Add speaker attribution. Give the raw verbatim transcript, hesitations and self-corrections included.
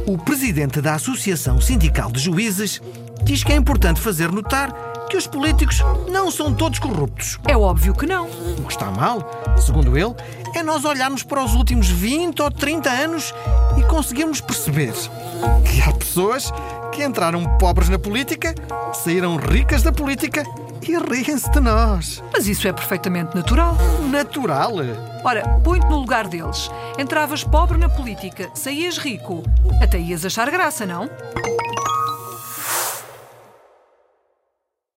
Speaker 1: O presidente da Associação Sindical de Juízes diz que é importante fazer notar que os políticos não são todos corruptos.
Speaker 2: É óbvio que não.
Speaker 1: O que está mal, segundo ele, é nós olharmos para os últimos vinte ou trinta anos e conseguirmos perceber que há pessoas que entraram pobres na política, saíram ricas da política e riem-se de nós.
Speaker 2: Mas isso é perfeitamente natural.
Speaker 1: Natural?
Speaker 2: Ora, põe-te no lugar deles. Entravas pobre na política, saías rico. Até ias achar graça, não?